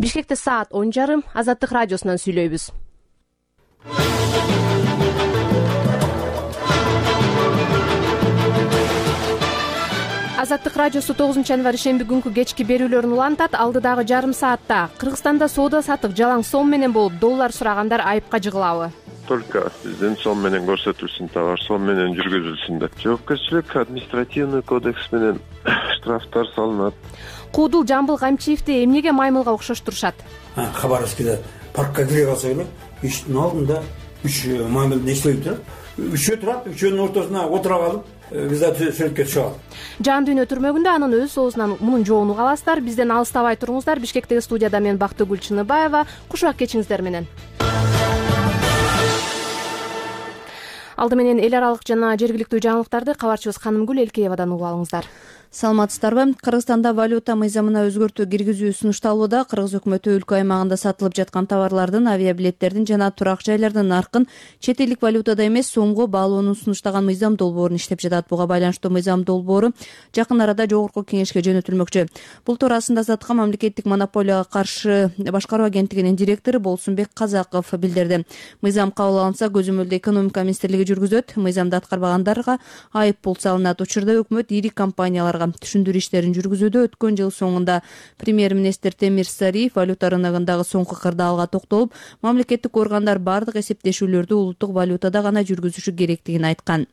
Бишкекте саат 10:30 Азаттык радиосунан сүйлөйбүз. Азаттык радиосу 9 январь шемби күнкү кечки берүүлөрүн улантат. Алдыдагы жарым саатта Кыргызстанда соода сатык жалаң сом менен болуп, доллар сурагандар айыпка жыгылабы? Только биздин сом менен көрсөтүлсүн, товар сом менен жүргүзүлсүн деп. Жоопкерчилик административный кодекс менен штрафтар салынат. Куудул Жамбыл Камчиевди эмнеге маймылга окшоштурушат? Хабаровскиде паркка кире калса эле, иштин алдында 3 маймыл нештелип турат. Үчөө турат, үчөөнүн ортосуна отура калып, биз да сүрөткө чыгабыз. Жан дүйнө түрмөгүндө анын өз оозунан мунун жоонун уга аласыздар. Бизден алыстабай туруңуздар. Бишкектеги студияда мен Бактыгүл Чыныбаева. Кушубак кечиңиздер менен. Алды менен эл аралык жана жергиликтүү жаңылыктарды кабарчыбыз Канымгүл Элкеевадан угуп алыңыздар. Саламатсыздарбы? Кыргызстанда валюта мыйзамына өзгөртүү киргизүү сунушталууда. Кыргыз өкмөтү өлкө аймагында сатылып жаткан товарлардын, авиабилеттердин жана турак жайлардын наркын чет элдик валютада эмес сомго баалоонун сунуштаган мыйзам долбоорун иштеп жатат. Буга байланыштуу мыйзам долбоору жакын арада жогорку кеңешке жөнөтүлмөкчү. Бул туурасында Азаттыкка мамлекеттик монополияга каршы башкаруу агенттигинин директору Болсунбек Казаков билдирди. Мыйзам кабыл алынса, көзөмөлдүү экономика министрлиги жүргүзөт. Мыйзамды аткарбагандарга айып пул салынат. Учурда өкмөт ири компанияларга түшүндүрүү иштерин жүргүзүүдө. Өткөн жыл соңунда премьер-министр Темир Сариев валюта рыногундагы соңку кырдаалга токтолуп, мамлекеттик органдар бардык эсептешүүлөрдү улуттук валютада гана жүргүзүшү керектигин айткан.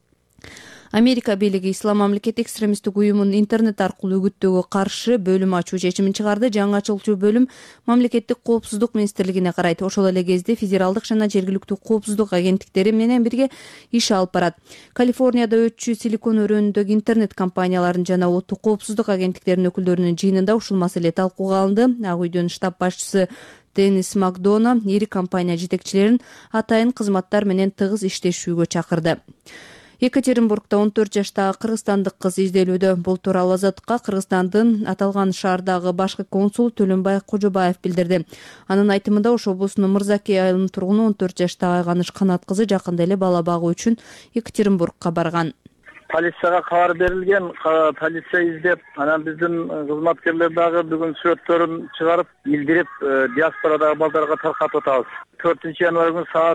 Америка бийлиги Ислам мамлекети экстремисттик уюмун интернет аркылуу үгүттөөгө каршы бөлүм ачуу чечимин чыгарды. Жаңачылчу бөлүм мамлекеттик коопсуздук министрлигине карайт. Ошол эле кезде федералдык жана жергиликтүү коопсуздук агенттиктери менен бирге иш алып барат. Калифорнияда өтчү Силикон өрөөнүндөгү интернет компаниялардын жана улуттук коопсуздук агенттиктеринин өкүлдөрүнүн жыйынында ушул маселе талкууга алынды. Ак үйдүн штаб башчысы Денис Макдона ири компания жетекчилерин атайын кызматтар менен тыгыз иштешүүгө чакырды. Екатеринбургда 14 жаштагы кыргызстандык кыз изделүүдө. Бул тууралуу Азаттыкка Кыргызстандын аталган шаардагы башкы консул Төлөнбай Кожобаев билдирди. Анын айтымында Ош облусунун Мырзаке айылынын тургуну 14 жаштагы Айганыш Канат кызы жакында эле бала багуу үчүн Екатеринбургка барган. Полицияга кабар берилген, полиция издеп, анан биздин кызматкерлер дагы бүгүн сүрөттөрүн чыгарып, билдирип, диаспорадагы балдарга таркатып атабыз. 4 январь күнү саат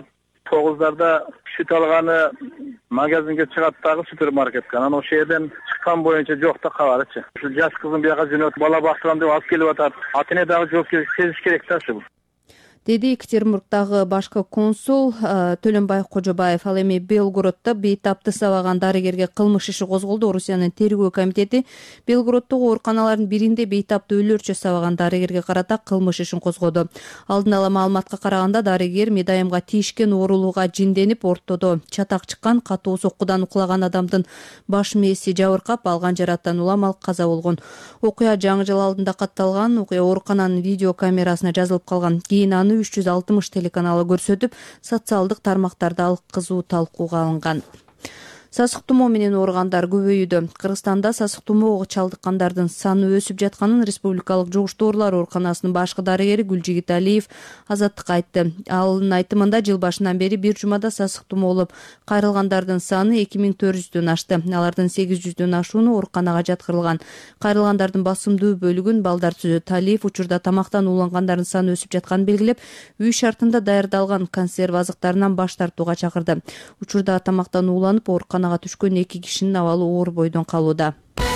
9:00 сүт алганы магазинге чыгат дагы супермаркетке. Анан ошол жерден чыккан боюнча жок да кабарычы. Ушул жаш кызым бияка жөнөтүп бала бактырам деп алып келип атат. Ата эне дагы жоопкерчилик сезиш керек да ушул. Деди Екатеринбургдагы башкы консул Төлөнбай Кожобаев. Ал эми Белгороддо бейтапты сабаган дарыгерге кылмыш иши козголду. Орусиянын тергөө комитети Белгороддогу ооруканалардын биринде бейтапты өлөрчө сабаган дарыгерге карата кылмыш ишин козгоду. Алдын ала маалыматка караганда дарыгер медайымга тийишкен оорулууга жинденип, ортодо чатак чыккан, катуу соккудан укулаган адамдын баш мээси жабыркап, алган жараттан улам ал каза болгон. Окуя жаңы жыл алдында катталган. Окуя оорукананын видео камерасына жазылып калган. Кийин аны 360 телеканалы көрсөтүп, социалдык тармактарда ал кызуу талкууга алынган. Сасык тумоо менен ооругандар көбөйүүдө. Кыргызстанда сасык тумоого чалдыккандардын саны өсүп жатканын Республикалык жугуштуу оорулар ооруканасынын башкы дарыгери Гүлжигит Алиев Азаттыкка айтты. Анын айтымында жыл башынан бери бир жумада сасык тумоолуп кайрылгандардын саны 2400дөн ашты. Алардын 800дөн ашууну ооруканага жаткырылган. Кайрылгандардын басымдуу бөлүгүн балдар түзөт. Алиев учурда тамактан уулангандардын саны өсүп жатканын белгилеп, үй шартында даярдалган консерв азыктарынан баш тартууга чакырды. Учурда тамактан ууланып ооруканага түшкөн 2 кишинин абалы оор бойдон калууда.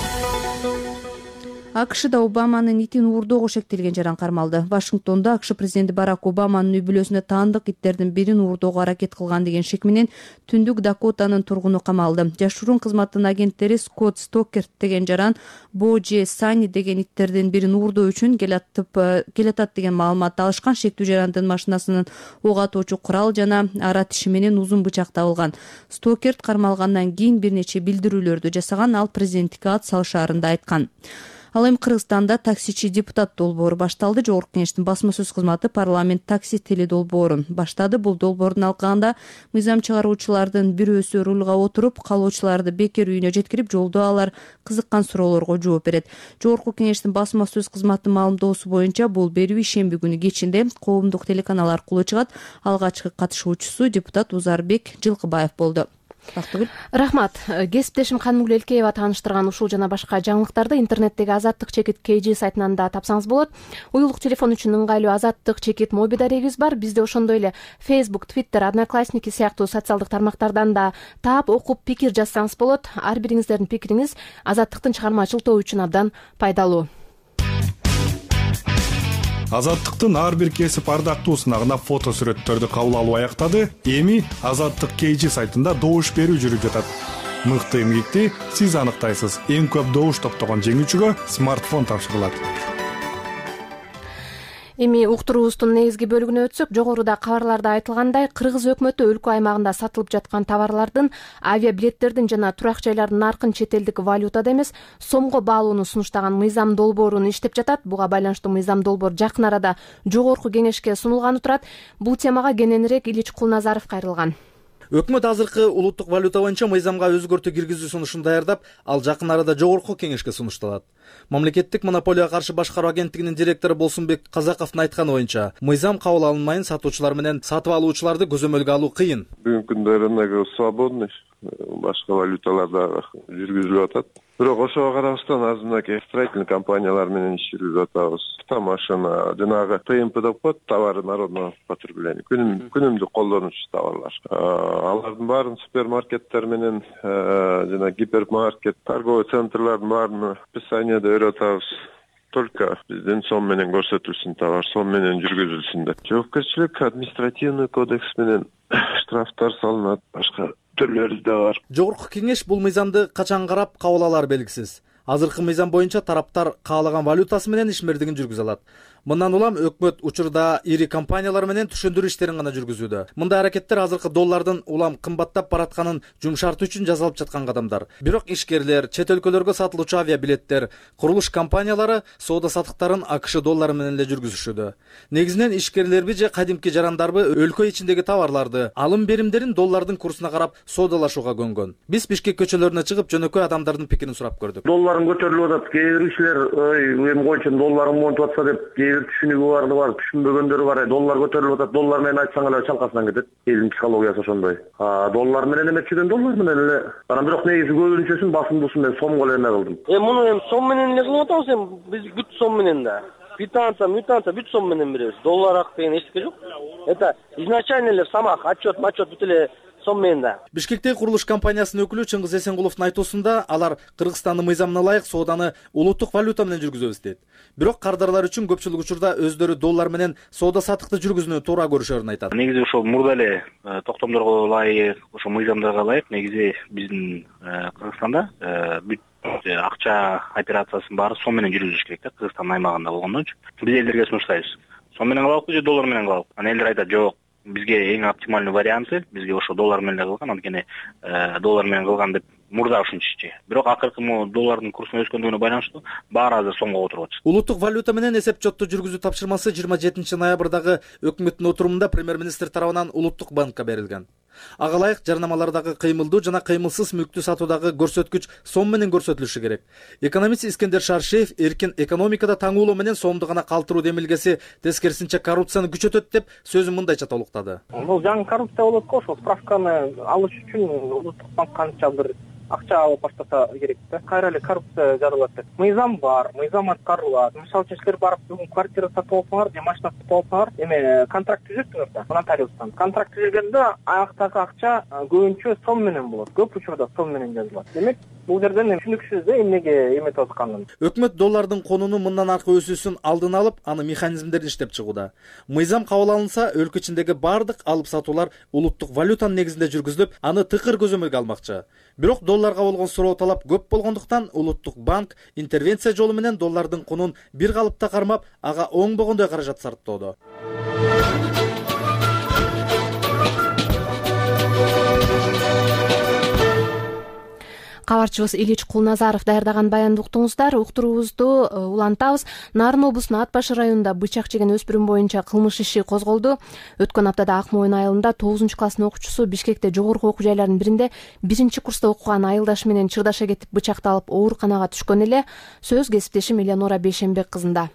АКШда Обаманын итин уурдоого шектелген жаран кармалды. Вашингтондо АКШ президенти Барак Обаманын үй бүлөсүнө таандык иттердин бирин уурдоого аракет кылган деген шек менен Түндүк Дакотанын тургуну камалды. Жашыруун кызматтын агенттери Скотт Стокерт деген жаран Божи Сани деген иттердин бирин уурдоо үчүн келатат деген маалымат алышкан. Шектүү жарандын машинасынын ок атуучу курал жана ара тиши менен узун бычак табылган. Стокерт кармалгандан кийин бир нече билдирүүлөрдү жасаган. Ал президенттикке ат салышаарында айткан. Ал эми Кыргызстанда таксичи депутат долбоору башталды. Жогорку кеңештин басма сөз кызматы парламент такси тили долбоорун баштады. Бул долбоордун алкагында мыйзам чыгаруучулардын бирөөсү рулга отуруп, калоочуларды бекер үйүнө жеткирип, жолдо алар кызыккан суроолорго жооп берет. Жогорку кеңештин басма сөз кызматынын маалымдоосу боюнча бул берүү ишемби күнү кечинде коомдук телеканал аркылуу чыгат. Алгачкы катышуучусу депутат Узарбек Жылкыбаев болду. Бактыгүл. Рахмат. Кесиптешим Канымгүл Элкеева тааныштырган ушул жана башка жаңылыктарды интернеттеги Азаттык чекит KG сайтынан да тапсаңыз болот. Уюлдук телефон үчүн ыңгайлуу Азаттык чекит моби дарегибиз бар. Бизде ошондой эле Facebook, Twitter, Одноклассники сыяктуу социалдык тармактардан да таап, окуп, пикир жазсаңыз болот. Ар бириңиздердин пикириңиз Азаттыктын чыгармачыл тобу үчүн абдан пайдалуу. Азаттыктын ар бир кесип ардактуусуна фото сүрөттөрдү кабыл алуу аяктады. Эми Азаттык KG сайтында добуш берүү жүрүп жатат. Мыкты эмгекти сиз аныктайсыз. Эң көп добуш топтогон жеңүүчүгө смартфон тапшырылат. Эми уктуруубуздун негизги бөлүгүнө өтсөк, жогоруда кабарларда айтылгандай, Кыргыз өкмөтү өлкө аймагында сатылып жаткан товарлардын, авиабилеттердин жана турак жайлардын наркын чет элдик валютада эмес, сомго баалууну сунуштаган мыйзам долбоорун иштеп жатат. Буга байланыштуу мыйзам долбоор жакын арада жогорку кеңешке сунулганы турат. Бул темага кененирээк Илич Кулназаров кайрылган. Өкмөт азыркы улуттук валюта боюнча мыйзамга өзгөртүү киргизүү сунушун даярдап, ал жакын арада жогорку кеңешке сунушталат. Мамлекеттик монополияга каршы башкаруу агенттигинин директору Болсунбек Казаковдун айтканы боюнча, мыйзам кабыл алынмайын сатуучулар менен сатып алуучуларды көзөмөлгө алуу кыйын. Бүгүнкү күндөрү свободный башка валюталарда жүргүзүлүп атат. Бирок ошого карабастан азыркы строительный компаниялар менен иш жүргүзүп атабыз. Автомашина, жанагы ТМП деп коет, товары народного потребления. Күнүмдүк колдонуучу товарлар. Алардын баарын супермаркеттер менен жана гипермаркет, торговый центрлардын баарын описаниеде өрүп атабыз. Только биздин сом менен көрсөтүлсүн товар, сом менен жүргүзүлсүн деп. Жоопкерчилик административный кодекс менен штрафтар салынат, башка түрлөрү да бар. Жогорку кеңеш бул мыйзамды качан карап кабыл алары белгисиз. Азыркы мыйзам боюнча тараптар каалаган валютасы менен ишмердигин жүргүзө алат. Мындан улам өкмөт учурда ири компаниялар менен түшүндүрүү иштерин гана жүргүзүүдө. Мындай аракеттер азыркы доллардын улам кымбаттап баратканын жумшартуу үчүн жасалып жаткан кадамдар. Бирок ишкерлер, чет өлкөлөргө сатылуучу авиабилеттер, курулуш компаниялары соода саттыктарын АКШ доллары менен эле жүргүзүшүүдө. Негизинен ишкерлерби же кадимки жарандарбы өлкө ичиндеги товарларды, алым беримдерин доллардын курсуна карап соодалашууга көнгөн. Биз Бишкек көчөлөрүнө чыгып жөнөкөй адамдардын пикирин сурап көрдүк. Долларын көтөрүлүп атат. Кээ бир кишилер эми койчу долларым монтуп атса деп түшүнүгү бар, түшүнбөгөндөрү бар. Доллар көтөрүлүп атат, доллар менен айтсаң эле чалкасынан кетет. Элдин психологиясы ошондой. Доллар менен эметчиден доллар менен эле. Бирок негизи көбүнчөсүн басымдуусун мен сомго эле эме кылдым. Муну сом менен эле кылып атабыз эми. Биз бүт сом менен да. Квитанция, бүт сом менен беребиз. Доллар ак деген эчтеке жок. Это изначально эле самак, отчет бүт эле сом менен да. Бишкектеги курулуш компаниясынын өкүлү Чыңгыз Эсенгуловдун айтуусунда, алар Кыргызстандын мыйзамына ылайык сооданы улуттук валюта менен жүргүзөбүз дейт. Бирок кардарлар үчүн көпчүлүк учурда өздөрү доллар менен соода саттыкты жүргүзүүнү туура көрүшөрүн айтат. Негизи ошо мурда эле токтомдорго ылайык, ошо мыйзамдарга ылайык негизи биздин Кыргызстанда бүт акча операциясынын баары сом менен жүргүзүлүш керек да, Кыргызстандын аймагында болгондон үчүн. Биз элдерге сунуштайбыз. Сом менен кылабызбы же доллар менен кылабызбы? Анан элдер айтат, жок, бизге эң оптимальный варианты бизге ошо доллар менен кылган, анткени доллар менен кылган деп мурда ушинтишчи. Бирок акыркы доллардын курсунун өскөндүгүнө байланыштуу баары азыр сомго отуруп атышат. Улуттук валюта менен эсеп-чотту жүргүзүү тапшырмасы 27 ноябрдагы өкмөттүн отурумунда премьер-министр тарабынан Улуттук банкка берилген. Ага ылайык жарнамалардагы кыймылдуу жана кыймылсыз мүлктү сатуудагы көрсөткүч сом менен көрсөтүлүшү керек. Экономист Искендер Шаршеев эркин экономикада таңуулоо менен сомду гана калтыруу демилгеси тескерисинче коррупцияны күчөтөт деп сөзүн мындайча толуктады. Бул жаңы коррупция болот го, ошол справканы алыш үчүн Улуттук банк канча бир акча алып баштаса керек да. Кайра эле коррупция жаралат деп. Мыйзам бар, мыйзам аткарылат. Мисалы үчүн силер барып бүгүн квартира сатып алсаңар же машина сатып алсаңар, эме контракт түзөсүңөр да, нотариустан. Контракт түзүлгөндө аяктагы акча көбүнчө сом менен болот. Көп учурда сом менен жазылат. Демек, бул жерден түшүнүксүз да эмнеге эметип атканын. Өкмөт доллардын конуну мындан аркы өсүүсүн алдын алып, аны механизмдерин иштеп чыгууда. Мыйзам кабыл алынса, өлкө ичиндеги бардык алып сатуулар улуттук валютанын негизинде жүргүзүлүп, аны тыкыр көзөмөлгө алмакчы. Бирок долларга болгон суроо талап көп болгондуктан Улуттук банк интервенция жолу менен доллардын кунун бир калыпта кармап, ага оңбогондой каражат сарптоодо. Кабарчыбыз Илич Кулназаров даярдаган баянды уктуңуздар. Уктуруубузду улантабыз. Нарын облусунун Ат башы районунда бычак жеген өспүрүм боюнча кылмыш иши козголду. Өткөн аптада Ак Моюн айылында 9 класстын окуучусу Бишкекте жогорку окуу жайларынын биринде 1-курста окуган айылдашы менен чырдаша кетип бычакталып ооруканага түшкөн эле. Сөз кесиптешим Элеонора Бейшенбек кызында.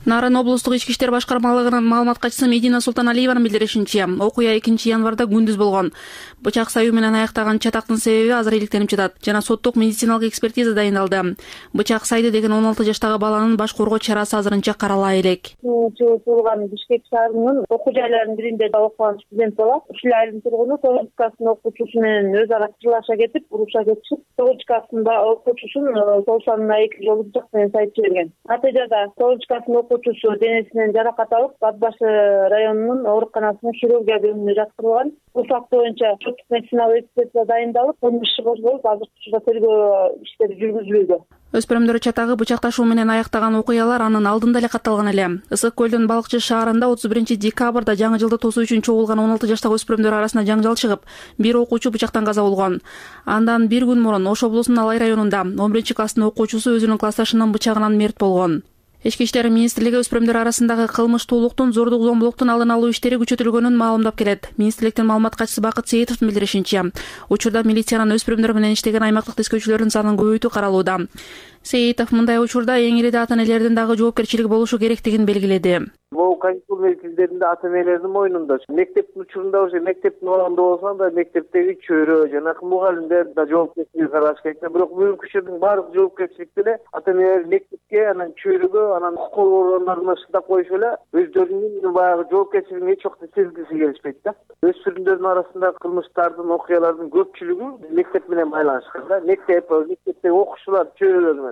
Нарын облустук ички иштер башкармалыгынын маалымат катчысы Медина Султаналиеванын билдиришинче, окуя 2-январда күндүз болгон. Бычак саюу менен аяктаган чатактын себеби азыр иликтенип жатат жана соттук медициналык экспертиза дайындалды. Бычак сайды деген 16 жаштагы баланын баш коргоо чарасы азырынча каралаа элек. Туулган Бишкек шаарынын окуу жайларынын биринде талкаланып студент бала ушул айылдын тургуну 9 класстын окуучусу менен өз ара чырлаша кетип, уруша кетишип, 9 класстын окуучусун соусанына 2 жолу бычак менен сайып жиберген. Натыйжада 9 класстын окуучусу денесинен жаракат алып, Бат Башы районунун ооруканасынын хирургия бөлүмүнө жаткырылган. Бул факт боюнча соттук медициналык экспертиза дайындалып, кылмыш иши козголуп, азыркы учурда тергөө иштери жүргүзүлүүдө. Өспүрүмдөр чатагы бычакташуу менен аяктаган окуялар анын алдында эле катталган эле. Ысык көлдүн Балыкчы шаарында 31-декабрда жаңы жылды тосуу үчүн чогулган 16 жаштагы өспүрүмдөр арасында жаңжал чыгып, бир окуучу бычактан каза болгон. Андан бир күн мурун Ош облусунун Алай районунда 11-класстын окуучусу өзүнүн классташынын бычагынан мерт болгон. Ички иштер министрлиги өспүрүмдөр арасындагы кылмыштуулуктун, зордук зомбулуктун алдын алуу иштери күчөтүлгөнүн маалымдап келет. Министрликтин маалымат катчысы Бакыт Сейитовдун билдиришинче, учурда милициянын өспүрүмдөр менен иштеген аймактык тескөөчүлөрдүн санын көбөйтүү каралууда. Сейитов мындай учурда эң ири ата-энелердин дагы жоопкерчилиги болушу керектигин белгиледи. Бул каникул мезгилдеринде ата-энелердин мойнунда. Мектептин учурунда уже мектептин убагында болсо да мектептеги чөйрө жанагы мугалимдер да жоопкерчилик караш керек. Бирок бүгүнкү учурдун баардык жоопкерчилик деле ата-энелер мектепке, анан чөйрөгө, анан укук органдарына шылтап коюш эле өздөрүнүн баягы жоопкерчилигин эч убакта сезгиси келишпейт да. Өспүрүмдөрдүн арасында кылмыштардын, окуялардын көпчүлүгү мектеп менен байланышкан да. Мектептеги окуучулар чөйрөлөр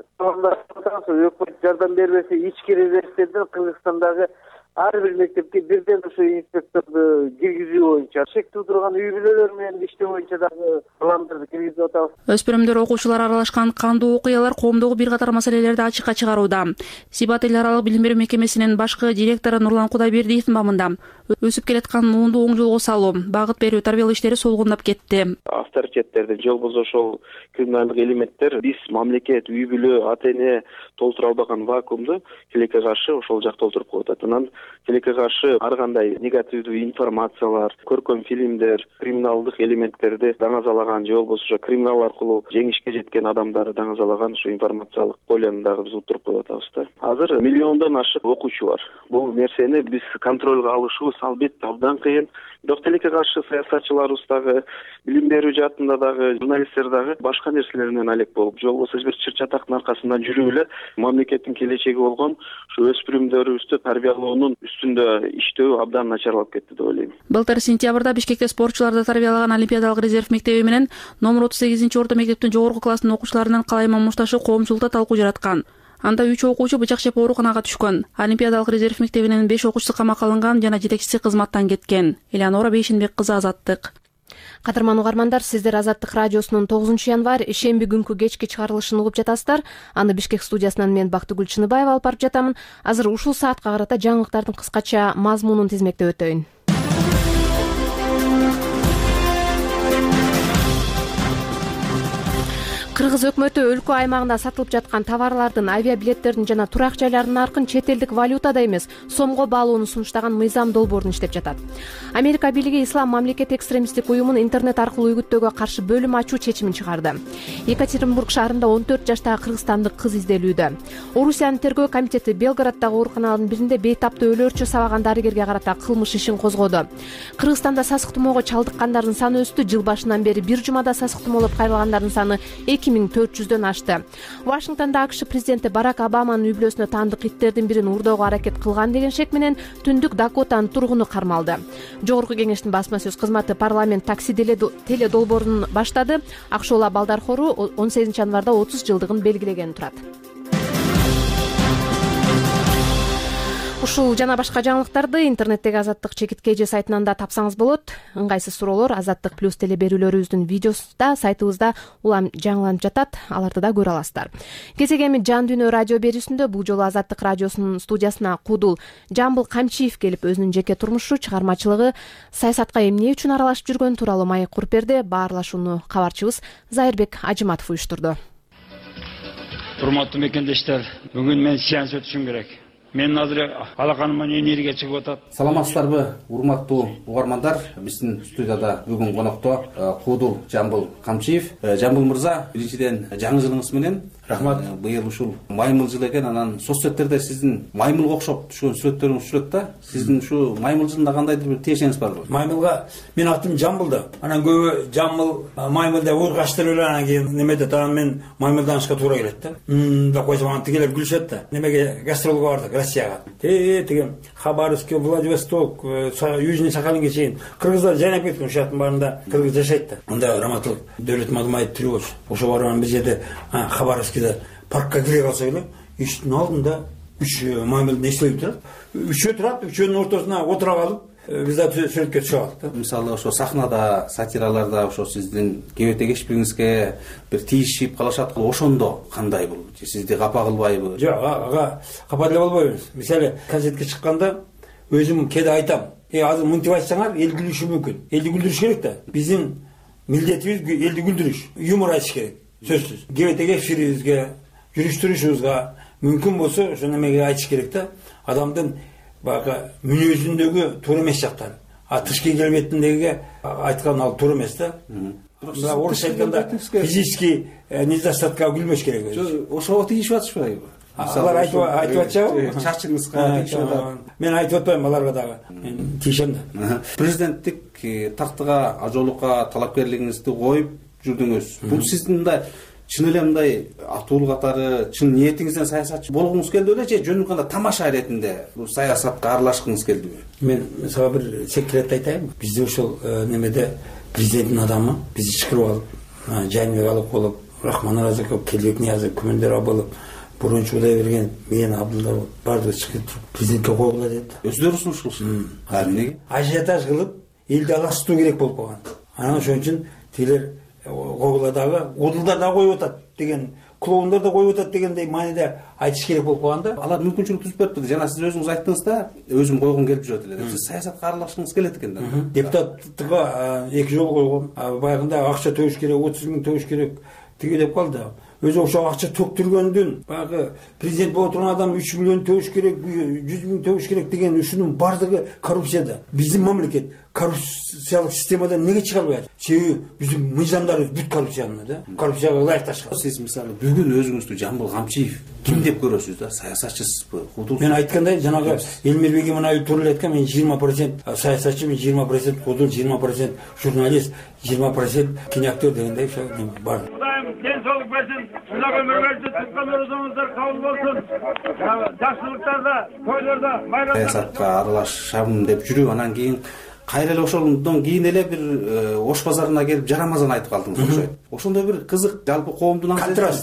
өкмөт жардам бербесе, ички резервдерден Кыргызстандагы ар бир мектепке бирден ушу инспекторду киргизүү боюнча, шектүү турган үй бүлөлөр менен иштөө боюнча дагы пландарды киргизип атабыз. Өспүрүмдөр, окуучулар аралашкан кандуу окуялар коомдогу бир катар маселелерди ачыкка чыгарууда. Сибат эл аралык билим берүү мекемесинин башкы директору Нурлан Кудайбердиевдин бабында өсүп келаткан муунду оң жолго салуу, багыт берүү, тарбиялоо иштери солгундап кетти. Авторитеттерди же болбосо ошол криминалдык элементтер биз мамлекет, үй бүлө, ата-эне толтура албаган вакуумду тилекке каршы ошол жак толтуруп коюп атат. Анан тилекке каршы ар кандай негативдүү информациялар, көркөм фильмдер, криминалдык элементтерди даңазалаган же болбосо криминал аркылуу жеңишке жеткен адамдарды даңазалаган ушу информациялык полени дагы биз утуруп коюп атабыз да. Азыр миллиондон ашык окуучу бар. Бул нерсени биз контролго алышыбыз албетте абдан кыйын. Бирок тилекке каршы саясатчыларыбыз дагы, билим берүү жаатында дагы, журналисттер дагы башка нерселер менен алек болуп, же болбосо бир чыр-чатактын аркасынан жүрүп эле мамлекеттин келечеги болгон ушу өспүрүмдөрүбүздү тарбиялоонун үстүндө иштөө абдан начарлап кетти деп ойлойм. Былтыр сентябрда Бишкекте спортчуларды тарбиялаган Олимпиадалык резерв мектеби менен номер 38-орто мектептин жогорку класстын окуучуларынын калайма мушташы коомчулукта талкуу жараткан. Анда 3 окуучу бычак жеп ооруканага түшкөн. Олимпиадалык резерв мектебинин 5 окуучусу камакка алынган жана жетекчиси кызматтан кеткен. Элеонора Бейшенбек кызы, Азаттык. Кадырман угармандар, сиздер Азаттык радиосунун 9-январь шемби күнкү кечки чыгарылышын угуп жатасыздар. Аны Бишкек студиясынан мен Бактыгүл Чыныбаева алып барып жатамын. Азыр ушул саатка карата жаңылыктардын кыскача мазмунун тизмектеп өтөйүн. Кыргыз өкмөтү өлкө аймагында сатылып жаткан товарлардын, авиабилеттердин жана турак жайлардын наркын чет элдик валютада эмес, сомго баалоону сунуштаган мыйзам долбоорун иштеп жатат. Америка бийлиги Ислам мамлекет экстремисттик уюмун интернет аркылуу үгүттөөгө каршы бөлүм ачуу чечимин чыгарды. Екатеринбург шаарында 14 жаштагы кыргызстандык кыз изделүүдө. Орусиянын тергөө комитети Белграддагы ооруканалардын биринде бейтаптуу өлөрчү сабаган дарыгерге карата кылмыш ишин козгоду. Кыргызстанда сасык тумоого чалдыккандардын саны өстү. Жыл башынан бери бир жумада сасык тумоолоп кайрылгандардын саны 2400дөн ашты. Вашингтонда АКШ президенти Барак Обаманын үй бүлөсүнө таандык иттердин бирин уурдоого аракет кылган деген шек менен Түндүк Дакотанын тургуну кармалды. Жогорку кеңештин басма сөз кызматы парламент такси теле долбоорун баштады. Акшола Балдархору 18-январда 30 жылдыгын белгилеген турат. Ушул жана башка жаңылыктарды интернеттеги Азаттык ЧКТ сайтынан да тапсаңыз болот. Ыңгайсыз суроолор Азаттык плюс теле берүүлөрүбүздүн видеосунда сайтыбызда улам жаңыланып жатат. Аларды да көрө аласыздар. Кезегеми Жан Дүйнө радио берүүсүндө бул жолу Азаттык радиосунун студиясына кудул Жамбыл Камчиев келип өзүнүн жеке турмушу, чыгармачылыгы, саясатка эмне үчүн аралашып жүргөнү тууралуу маек куруп берди. Баарлашууну кабарчыбыз Зайырбек Ажыматов уюштурду. Урматтуу мекендештер, бүгүн мен сеанс өтүшүм керек. Мен азыр алаканыма энергия чыгып атат. Саламатсыздарбы, урматтуу угармандар? Биздин студияда бүгүн конокто Куудул Жамбыл Камчиев. Жамбыл мырза, биринчиден жаңы жылыңыз менен. Рахмат. Быйыл ушул маймыл жыл экен, анан соцсеттерде сиздин маймылга окшоп түшкөн сүрөттөрүңүз жүрөт да. Сиздин ушу маймыл жылында кандайдыр бир тиешеңиз барбы? Маймылга мен атым Жамбылда. Анан көбү Жамбыл маймылда ургаштыр эле, анан кийин немеде анан мен маймылданышка туура келет да. Да койсом анан тигелер күлүшөт да. Немеге гастролго бардык Россияга. Тиген Хабаровск, Владивосток, Южный Сахалинге чейин кыргыздар жайнап кеткен, ушаттын баарында кыргыз жашайт да. Анда Раматыл Дөөлөт Мадумаев тирүү болчу. Ошо барган бир жерде Хабаровскиде паркка кире калсак эле, эшиктин алдында 3 маймыл нечелеп турат. Үчөө турат, үчөөнүн ортосуна отура калып, биз да сүрөткө чыгабыз да. Мисалы ошо сахнада, сатираларда ошо сиздин кебете кечпиңизге бир тийишип калышат. Ошондо кандай бул? Сизди капа кылбайбы? Жок, ага капа деле болбойбуз. Мисалы концертке чыкканда өзүм кээде айтам, азыр мынтип айтсаңар эл күлүшү мүмкүн. Элди күлдүрүш керек да. Биздин милдетибиз элди күлдүрүш, юмор айтыш керек. Сөзсүз. Кебете кечпирибизге, жүрүш-турушубузга мүмкүн болсо ошо немеге айтыш керек да. Адамдын бага мүнөзүндөгү туура эмес жактары. Тышкы келбетиндеги айткан ал туура эмес да. Орусча айтканда физический недостатка күлбөш керек өзү. Ошого тийишип атышпайбы? Алар айтып атчабы? Чачыңызга тийишип атат. Мен айтып атпайм аларга дагы. Мен тийишем да. Президенттик тактыга ажоолукка талапкерлигиңизди коюп жүрдүңүз. Бул сиздин мындай чын эле мындай атуулу катары чын ниетиңизден саясатчы болгуңуз келди беле же жөн гана тамаша иретинде бул саясатка аралашкыңыз келдиби? Мен сага бир секрет айтайын. Бизде ошол немеде президенттин адамы бизди чакырып алып, Жайнбек Алыкулов, Рахман Оразаков, Келбек Ниязов, Күмөндөр Абылов, Бурунчу Кудайберген, мен Абдулла бардыгы чыгып президентке койгула деди. Өздөрү сунуш кылышты. Эмнеге? Ажиотаж кылып, элди аластыруу керек болуп калган. Анан ошон үчүн тилер Гоголадагы удулдар да коюп атат деген, клоундар да коюп атат дегендей мааниде айтыш керек болуп калганда, алар мүмкүнчүлүк түзүп берипти. Жана сиз өзүңүз айттыңыз да, өзүм койгум келип жүрөт эле деп. Сиз саясатка аралашкыңыз келет экен да. Депутаттыкка 2 жолу койгом. Баягында акча төлөш керек, 30 миң төлөш керек тиге деп калды. Өзү ошо акча төктүргөндүн баягы президент боло турган адам 3 миллион төлөш керек, 100 миң төлөш керек деген ушунун бардыгы коррупцияда. Биздин мамлекет коррупциялык системадан эмнеге чыга албайт? Себеби биздин мыйзамдарыбыз бүт коррупцияны да. Коррупцияга ылайыкташкан. Сиз мисалы бүгүн өзүңүздү Жамбыл Камчиев ким деп көрөсүз да? Саясатчысызбы? Мен айткандай, жанагы Элмир Бегимаев туура эле айткан, мен 20% саясатчы, мен 20% кудул, 20% журналист, 20% киноактер дегендей ошо бар. Денсаулык берсин, узак өмүр берсин, туткан орозоңуздар кабыл болсун. Жакшылыктарда, тойлордо, майрамдарда саясатка аралашам деп жүрүп, анан кийин кайра эле ошондон кийин эле бир Ош базарына келип жарамазан айтып калдыңыз окшойт. Ошондой бир кызык жалпы коомдун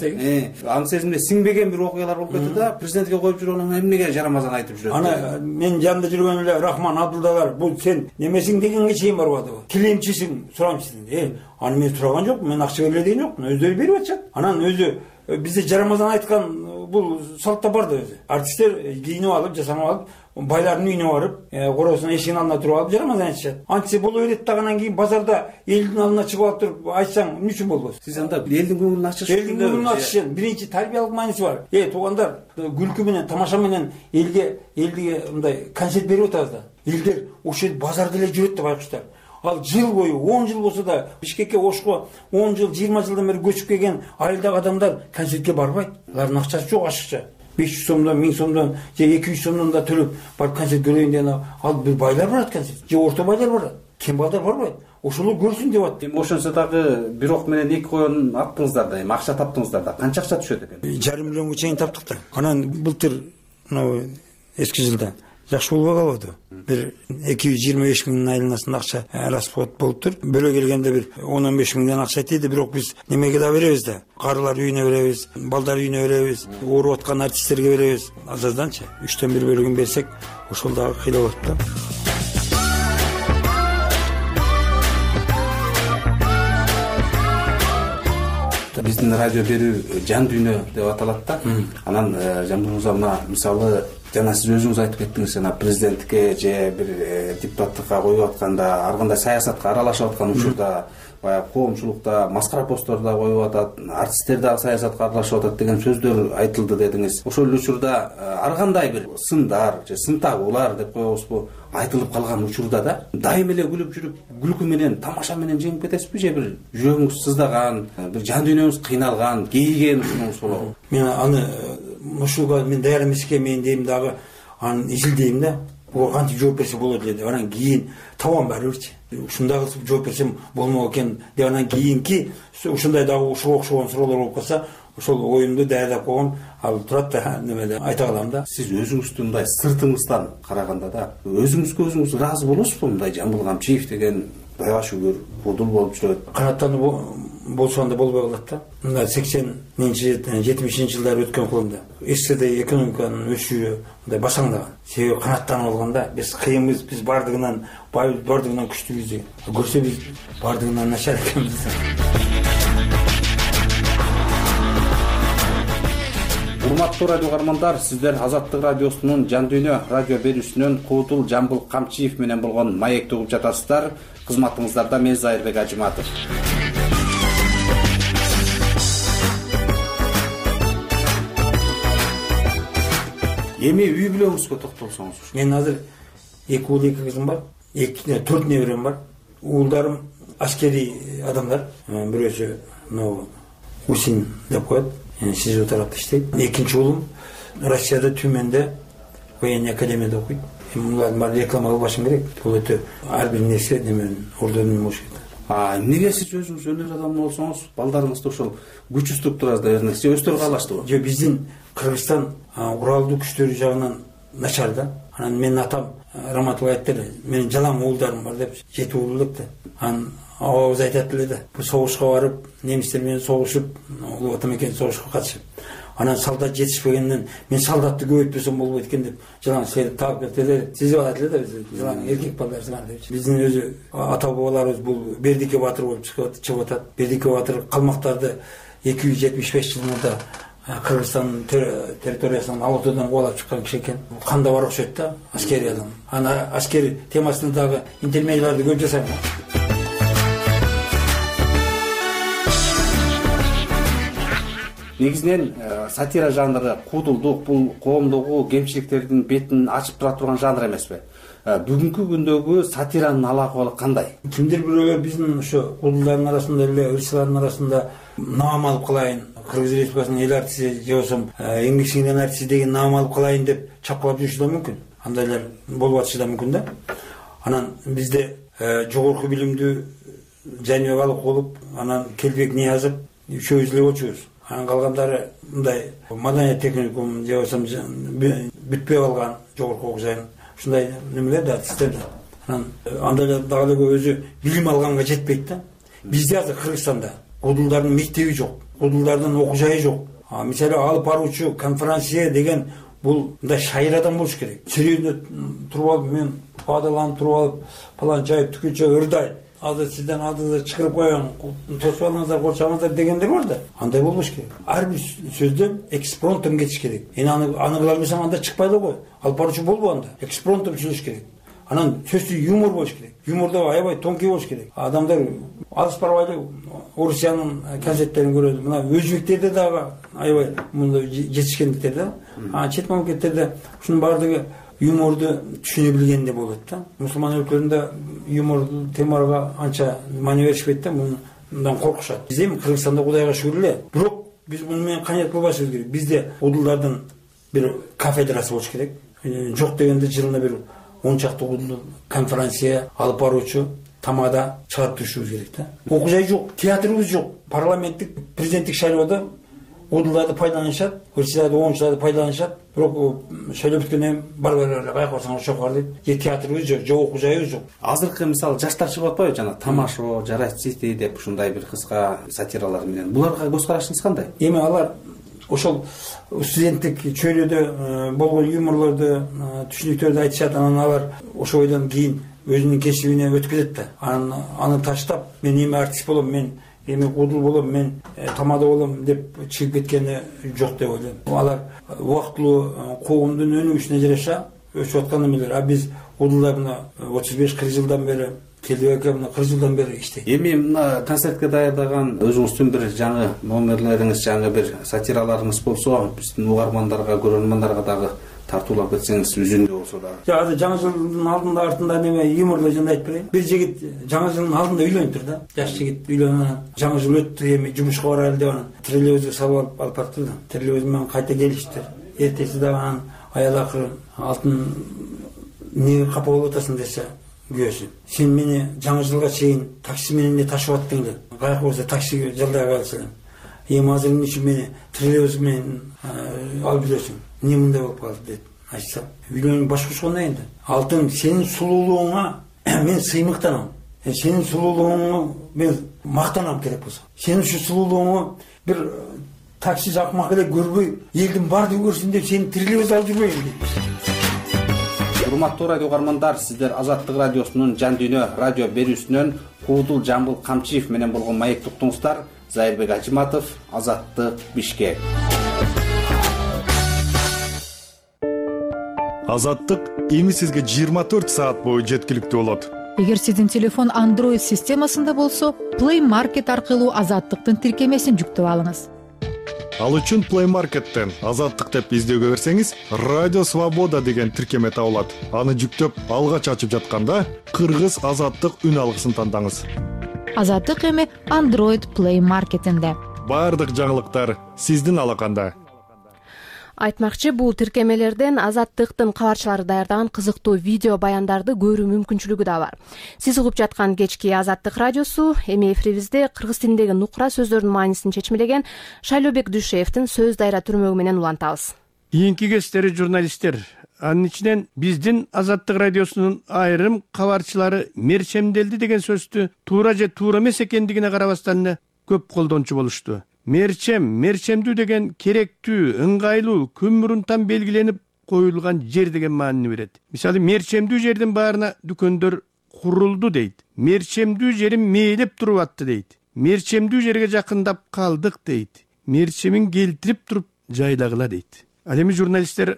аң сезимине сиңбеген бир окуялар болуп кетти да. Президентке коюп жүрүп, анан эмнеге жарамазан айтып жүрөт? Ана мен жанында жүргөн эле Рахман Абдулдалар, бул сен немесиң дегенге чейин барбадыбы? Тилемчисиң, сурамчысың. Аны мен сураган жокмун, мен акча бериле деген жокмун, өздөрү берип атышат. Анан өзү бизде жарамазан айткан бул салтта бар да өзү. Артисттер кийинип алып, жасанып алып, байлардын үйүнө барып, коросунун эшигинин алдына туруп алып жарамазан айтышат. Антисе боло берет да, анан кийин базарда элдин алдына чыгып алып туруп айтсаң эмне үчүн болбойт? Сиз анда элдин көңүлүн ачыш. Элдин көңүлүн ачыш биринчи тарбиялык мааниси бар. Туугандар, күлкү менен, тамаша менен элге мындай концерт берип атабыз да. Элдер ошол базарда эле жүрөт да байкуштар. Ал жыл бою, 10 жыл болсо да, Бишкекке, Ошко 10 жыл, 20 жылдан бери көчүп келген айылдагы адамдар концертке барбайт. Алардын акчасы жок, ашыкча. 500 сомдон, 1000 сомдон, же 200 сомдон да төлөп барып концерт көрөйүн деген ал бир байлар барат концерт, же орто байлар барат. Кем балдар барбайт. Ошолор көрсүн деп атты. Ошонсо дагы бир ок менен 2 коен аттыңыздар да, акча таптыңыздар да. Канча акча түшөт экен? 1,5 миллионго чейин таптык да. Анан былтыр мына эски жылда жакшы болбой калбады. Бир 225 миңдин айланасында акча расход болуптур. Бөлө келгенде бир 10-15 миңден акча тийди, бирок биз немеге да беребиз да. Карылар үйүнө беребиз, балдар үйүнө беребиз, ооруп аткан артисттерге беребиз. Азазданчы 3төн 1 бөлүгүн берсек, ошол дагы кыйла болот да. Биздин радио берүү жан дүйнө деп аталат да. Анан Жамбыл мырза, мисалы жана сиз өзүңүз айтып кеттиңиз, жана президенттикке же бир депутаттыкка коюп атканда, ар кандай саясатка аралашып аткан учурда, баягы коомчулукта маскара посттор коюп атат, артисттер дагы саясатка аралашып атат деген сөздөр айтылды дедиңиз. Ошол эле учурда ар кандай бир сындар же сын табуулар деп коебузбу айтылып калган учурда да дайым эле күлүп жүрүп, күлкү менен, тамаша менен жеңип кетесизби же бир жүрөгүңүз сыздаган, бир жан дүйнөңүз кыйналган, кейиген ушуңуз болобу? Мен аны ушуга мен даяр эмеске мен дейм дагы аны изилдейм да. Буга кантип жооп берсе болот эле деп. Анан кийин табам барыбырчы. Ушундай кылып жооп берсем болмок экен деп анан кийинки ушундай дагы ушуга окшогон суроолор болуп калса, ошол оюмду даярдап койгом, ал турат да немеде айта калам да. Сиз өзүңүздүн мындай сыртыңыздан караганда да өзүңүзгө өзүңүз ыраазы болосузбу? Мындай Жамбыл Камчиев деген даяр шүгүр кудул болуп жүрөт. Канаттануу болсо анда болбой калат да. Мына 80-70 жылдары өткөн колумда СССР экономиканын өсүүгө мындай басаңдаган. Себеби канаттанып алганда биз кыйынбыз, биз бардыгынан байбыз, бардыгынан күчтүүбүз деген. Көрсө биз бардыгынан начар экенбиз. Урматтуу радио каармандар, сиздер Азаттык радиосунун Жан дүйнө радио берүүсүнөн Куудул Жамбыл Камчиев менен болгон маекти угуп жатасыздар. Кызматыңыздарда мен Зайырбек Ажыматов. Эми үй бүлөңүзгө токтолсоңуз. Мен азыр 2 уул 2 кызым бар, 4 неберем бар. Уулдарым аскери адамдар. Бирөөсү Усин деп коет, СИЗО тарапта иштейт. Экинчи уулум Россияда Түменде военный академияда окуйт. Мулардын баарын реклама кылбашым керек. Бул өтө ар бир нерсе немен ордону болуш керек. Эмнеге сиз өзүңүз өнөр адамы болсоңуз, балдарыңызды ошол күч структурасында берсеңиз, өстөрү каалаштыбы? Жок, биздин Кыргызстан уралдуу күчтөрү жагынан начар да. Анан менин атам Раматулла айттыр, менин жалаң уулдарым бар деп, 7 уул элек да. Анан абабыз айтат эле да, бул согушка барып, немистер менен согушуп, улуу ата мекен согушка катышып. Анан солдат жетишпегенден мен солдатты көбөйтпөсөм болбойт экен деп жалаң сыйрып таап келди. Сиз атат эле да, биз жалаң эркек балдарсыңар деп. Биздин өзү ата бабаларыбыз бул Бердике батыр болуп чыгып атат. Бердике батыр калмактарды 275 жылында Кыргызстан территориясынан Алатаудан кубалап чыккан киши экен. Канда бар окшойт да, аскери адам. Ана аскери темасында дагы интермедиаларды көп жасайм. Негизинен сатира жанры, куудулдук бул коомдогу кемчиликтердин бетин ачып тура турган жанр эмеспи? Бүгүнкү күндөгү сатиранын алакыбалы кандай? Кимдир бирөөлөр биздин ошо куудулдардын арасында эле, ырчылардын арасында наам алып калайын, Кыргыз Республикасынын эл артисти же болсо эмгек сиңирген артисти деген наам алып калайын деп чапкылап жүрүшү да мүмкүн. Андайлар болуп атышы да мүмкүн да. Анан бизде жогорку билимдүү Жаныбек Алыкулов, анан Келбек Ниязов үчөөбүз эле болчубуз. Анан калгандары мындай маданият техникум же болсо бүтпөй калган жогорку окуу жайын ушундай немелер да, артисттер да. Анан андай дагы эле өзү билим алганга жетпейт да. Бизде азыр Кыргызстанда куудулдардын мектеби жок, куудулдардын окуу жайы жок. Мисалы алып баруучу конференция деген бул мындай шайыр адам болуш керек. Сүрөйүндө туруп алып, мен падаланып туруп алып, паланча түкүчө ырдай, азыр сизден алдыңызда чыгырып коеюн, тосуп алыңыздар, колчоңуздар дегендер бар да. Андай болбош керек. Ар бир сөздө экспромтом кетиш керек. Аны кыла берсең анда чыкпай эле кой. Алып баруучу болбу анда. Экспромтом сүйлөш керек. Анан сөзсүз юмор болуш керек. Юмордо аябай тонкий болуш керек. Адамдар алыс барбай эле Орусиянын концерттерин көрөдү. Мына өзбектерде дагы аябай мында жетишкендиктер да. Чет мамлекеттерде ушунун баардыгы юморду түшүнө билгенде болот да. Мусулман өлкөлөрүндө юмор темага анча маани беришпейт да, мындан коркушат. Биз эми Кыргызстанда Кудайга шүгүр эле. Бирок биз муну менен канет кылбашыбыз керек. Бизде куудулдардын бир кафедрасы болуш керек. Жок дегенде жылына бир 10 чакты куудул конференция алып баруучу тамада чыгарып турушубуз керек да. Окуу жай жок, театрыбыз жок. Парламенттик, президенттик шайлоодо куудулдарды пайдаланышат, ырчыларды, оңчуларды пайдаланышат. Бирок шайлоо бүткөндөн барбай эле каяка барсаң ошо бар дейт. Же театрыбыз жок, же окуу жайыбыз жок. Азыркы мисалы жаштар чыгып атпайбы, жана тамашо, жарайт сити деп ушундай бир кыска сатиралар менен. Буларга көз карашыңыз кандай? Эми алар ошол студенттик чөйрөдө болгон юморлорду, түшүнүктөрдү айтышат, анан алар ошол бойдон кийин өзүнүн кесибине өтүп кетет да. Аны таштап, мен эми артист болом, мен эми удул болом мен тамада болом деп чыгып кеткени жок деп ойлойм. Алар убактылуу коомдун өнүгүшүнө жараша өсүп атканы билер. А биз удулда мына 35-40 жылдан бери келбек, мына 40 жылдан бери иштейт. Эми мына концертке даярдаган өзүңүздүн бир жаңы номерлериңиз, жаңы бир сатираларыңыз болсо, биздин угармандарга, көрөрмандарга дагы тартуулап кетсеңиз, үзүндүү болсо дагы. Азыр жаңы жылдын алдында артында неме юморлуу жөнүндө айтып берейин. Бир жигит жаңы жылдын алдында үйлөнүптүр да. Жаш жигит үйлөнүп, жаңы жыл өттү, эми жумушка барайлы деп анан троллейбусга салып алып барды да. Троллейбус менен кайта келиштир. Эртеси дагы анан аял акыры алтын эмнеге капа болуп атасың десе, күйөөсү. Сен мени жаңы жылга чейин такси менен эле ташып аттың эле. Каяк болсо таксиге жалдай калсаң. Эми азыр эмне үчүн мени троллейбус менен алып жүрөсүң? Эмне мындай болуп калды деп айтса, үйлөнүп башкучкандай энди. Алтын, сенин сулуулугуңа мен сыймыктанам. Сенин сулуулугуңа мен мактанам керек болсо. Сенин ушу сулуулугуңа бир такси жакмак эле көрбөй, элдин баардыгы көрсүн деп сени троллейбус алып жүрбөйм дейт. Урматтуу радио угармандар, сиздер Азаттык радиосунун Жан Дүйнө радио берүүсүнөн Куудул Жамбыл Камчиев менен болгон маек туктуңуздар. Зайырбек Ажиматов, Азаттык, Бишкек. Азаттык эми сизге 24 саат бою жеткиликтүү болот. Эгер сиздин телефон Android системасында болсо, Play Market аркылуу Азаттыктын тиркемесин жүктөп алыңыз. Ал үчүн Play Market'тен Азаттык деп издөөгө берсеңиз, Радио Свобода деген тиркеме табылат. Аны жүктөп алгач ачып жатканда Кыргыз Азаттык үн алгысын тандаңыз. Азаттык эми Android Play Market'инде. Бардык жаңылыктар сиздин алаканда. Айтмакчы, бул тиркемелерден Азаттыктын кабарчылары даярдаган кызыктуу видео баяндарды көрүү мүмкүнчүлүгү да бар. Сиз угуп жаткан кечки Азаттык радиосу, эми эфирибизде кыргыз тилиндеги нукура сөздөрдүн маанисин чечмелеген Шайлообек Дүйшеевдин сөз дайра түрмөгү менен улантабыз. Кийинки кесиптери журналисттер, анын ичинен биздин Азаттык радиосунун айрым кабарчылары мерчемделди деген сөздү туура же туура эмес экендигине карабастан эле көп колдончу болушту. Мерчемдүү деген керектүү, ыңгайлуу, күн мурунтан белгиленип коюлган жер деген маанини берет. Мисалы, мерчемдүү жердин баарына дүкөндөр курулду дейт. Мерчемдүү жерим мээлеп туруп атты дейт. Мерчемдүү жерге жакындап калдык дейт. Мерчемин келтирип туруп жайлагыла дейт. Ал эми журналисттер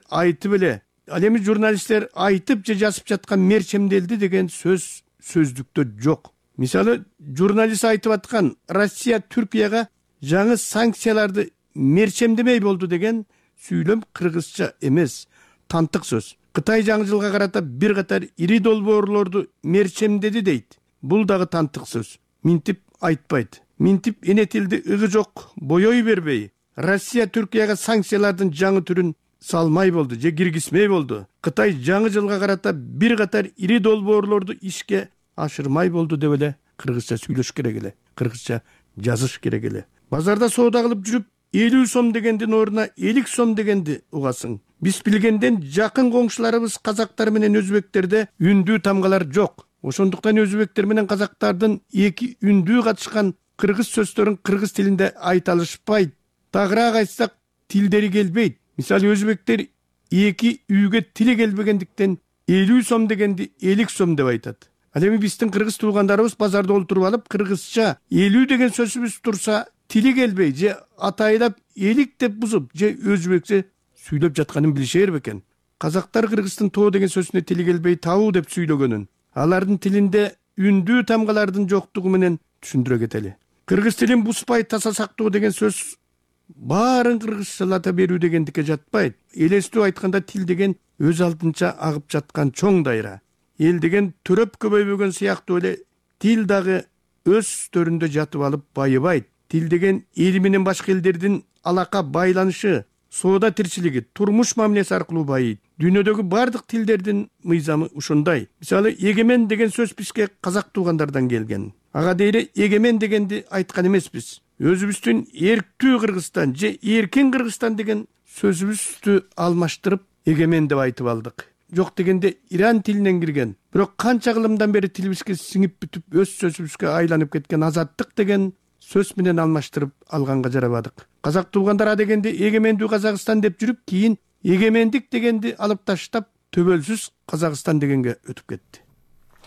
айтып же жазып жаткан мерчемделди деген сөз сөздүктө жок. Мисалы, журналист айтып аткан Россия Түркияга жаңы санкцияларды мерчемдемей болду деген сүйлөм кыргызча эмес, тантык сөз. Кытай жаңы жылга карата бир катар ири долбоорлорду мерчемдеди дейт. Бул дагы тантык сөз. Минтип айтпайт. Минтип эне тилди ыгы жок, боёй бербей, Россия Түркияга санкциялардын жаңы түрүн салмай болду же киргизмей болду. Кытай жаңы жылга карата бир катар ири долбоорлорду ишке ашырмай болду деп эле кыргызча сүйлөш керек эле, кыргызча жазыш керек эле. Базарда соода кылып жүрүп 50 сом дегендин ордуна 50 сом дегенди угасың. Биз билгенден жакын коңшуларыбыз казактар менен өзбектерде үндүү тамгалар жок. Ошондуктан өзбектер менен казактардын эки үндүү катышкан кыргыз сөздөрүн кыргыз тилинде айта алышпайт. Тагыраак айтсак, тилдери келбейт. Мисалы, өзбектер эки үйгө тили келбегендиктен 50 сом дегенди 50 сом деп айтат. Ал эми биздин кыргыз туугандарыбыз базарда олтуруп алып, кыргызча 50 деген сөзүбүз турса, тили келбей же атайлап 50 деп бузуп же өзбекче сүйлөп жатканын билишер бекен. Казактар кыргыздын тоо деген сөзүнө тили келбей табуу деп сүйлөгөнүн, алардын тилинде үндүү тамгалардын жоктугу менен түшүндүрө кетели. Кыргыз тилин буспай таса сактоо деген сөз баарын кыргызчалата берүү дегендикке жатпайт. Элестүү айтканда, тил деген өз алдынча агып жаткан чоң дайра. Эл деген төрөп көбөйбөгөн сыяктуу эле тил дагы өз үстөрүндө жатып алып байыбайт. Тил деген эл менен башка элдердин алака байланышы, соода тирчилиги, турмуш мамилеси аркылуу байыйт. Дүйнөдөгү бардык тилдердин мыйзамы ушундай. Мисалы, эгемен деген сөз бизге казак туугандардан келген. Ага дейре эгемен дегенди айткан эмеспиз. Өзүбүздүн эрктүү Кыргызстан же эркин Кыргызстан деген сөзүбүздү алмаштырып эгемен деп айтып алдык. Жок дегенде Иран тилинен кирген, бирок канча кылымдан бери тилибизге сиңип бүтүп өз сөзүбүзгө айланып кеткен азаттык деген сөз менен алмаштырып алганга жарабадык. Казак туугандар дегенде эгемендүү Казакстан деп жүрүп, кийин эгемендик дегенди алып таштап, төбөлсүз Казакстан дегенге өтүп кетти.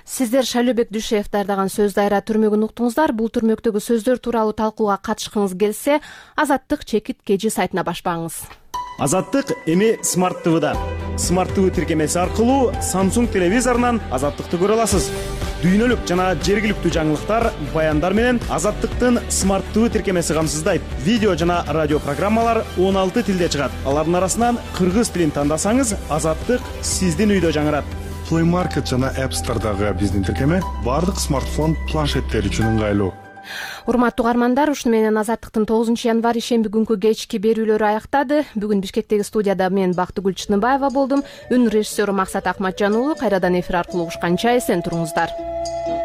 Сиздер Шайлообек Дүйшеев даярдаган сөз дайра түрмөгүн уктуңуздар. Бул түрмөктөгү сөздөр тууралуу талкууга катышкыңыз келсе, Азаттык чекит KG сайтына башпаңыз. Азаттык эми Smart TV'да. Smart TV тиркемеси аркылуу Samsung телевизорунан Азаттыкты көрө аласыз. Дүйнөлүк жана жергиликтүү жаңылыктар, баяндар менен Азаттыктын Smart TV тиркемеси камсыздайт. Видео жана радио программалар 16 тилде чыгат. Алардын арасынан кыргыз тилин тандасаңыз, Азаттык сиздин үйдө жаңырат. Play Market жана App Store'дагы биздин тиркеме бардык смартфон, планшеттер үчүн ыңгайлуу. Урматтуу угармандар, ушуну менен Азаттыктын 9 январь ишемби күнкү кечки берүүлөрү аяктады. Бүгүн Бишкектеги студияда мен Бактыгүл Чыныбаева болдум. Үн режиссеру Максат Акматжан уулу. Кайрадан эфир аркылуу угушканча эсен туруңуздар.